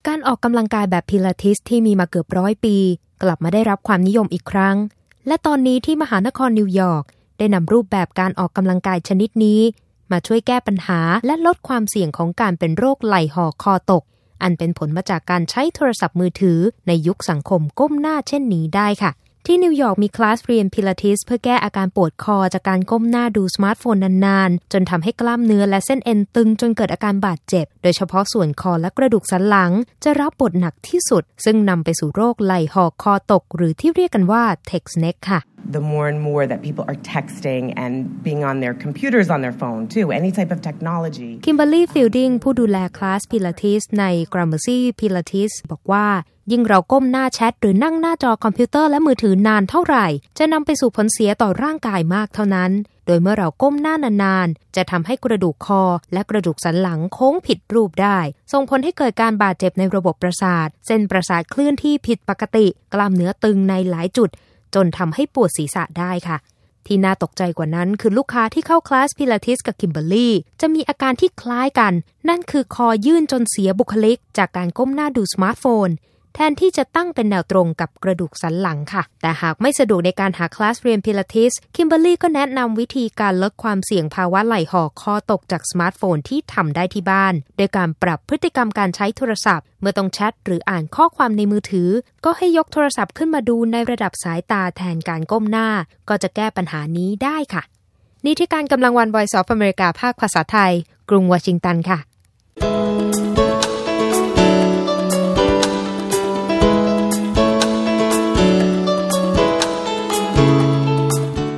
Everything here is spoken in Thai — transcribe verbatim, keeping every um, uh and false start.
การออกกำลังกายแบบพิลาทิสที่มีมาเกือบร้อยปีกลับมาได้รับความนิยมอีกครั้งและตอนนี้ที่มหานครนิวยอร์กได้นำรูปแบบการออกกำลังกายชนิดนี้มาช่วยแก้ปัญหาและลดความเสี่ยงของการเป็นโรคไหล่ห่อคอตกอันเป็นผลมาจากการใช้โทรศัพท์มือถือในยุคสังคมก้มหน้าเช่นนี้ได้ค่ะที่นิวยอร์กมีคลาสเรียนพิลาทิสเพื่อแก้อาการปวดคอจากการก้มหน้าดูสมาร์ทโฟนนานๆจนทำให้กล้ามเนื้อและเส้นเอ็นตึงจนเกิดอาการบาดเจ็บโดยเฉพาะส่วนคอและกระดูกสันหลังจะรับบทหนักที่สุดซึ่งนำไปสู่โรคไหล่ห่อคอตกหรือที่เรียกกันว่า text neck ค่ะ The more and more that people are texting and being on their computers on their phone too, any type of technology. Kimberly Fielding ผู้ดูแลคลาส Pilates ใน Gramercy Pilates บอกว่ายิ่งเราก้มหน้าแชทหรือนั่งหน้าจอคอมพิวเตอร์และมือถือนานเท่าไหร่จะนำไปสู่ผลเสียต่อร่างกายมากเท่านั้นโดยเมื่อเราก้มหน้านานๆจะทำให้กระดูกคอและกระดูกสันหลังโค้งผิดรูปได้ส่งผลให้เกิดการบาดเจ็บในระบบประสาทเส้นประสาทเคลื่อนที่ผิดปกติกล้ามเนื้อตึงในหลายจุดจนทำให้ปวดศีรษะได้ค่ะที่น่าตกใจกว่านั้นคือลูกค้าที่เข้าคลาสพิลาทิสกับคิมเบอร์รี่จะมีอาการที่คล้ายกันนั่นคือคอยื่นจนเสียบุคลิกจากการก้มหน้าดูสมาร์ทโฟนแทนที่จะตั้งเป็นแนวตรงกับกระดูกสันหลังค่ะแต่หากไม่สะดวกในการหาคลาสเรียนพิลาทิสคิมเบอร์รี่ก็แนะนำวิธีการลดความเสี่ยงภาวะไหล่ห่อคอตกจากสมาร์ทโฟนที่ทำได้ที่บ้านโดยการปรับพฤติกรรมการใช้โทรศัพท์เมื่อต้องแชทหรืออ่านข้อความในมือถือก็ให้ยกโทรศัพท์ขึ้นมาดูในระดับสายตาแทนการก้มหน้าก็จะแก้ปัญหานี้ได้ค่ะนี่ที่การกำลังวัน Voice of America ภาคภาษาไทยกรุงวอชิงตันค่ะ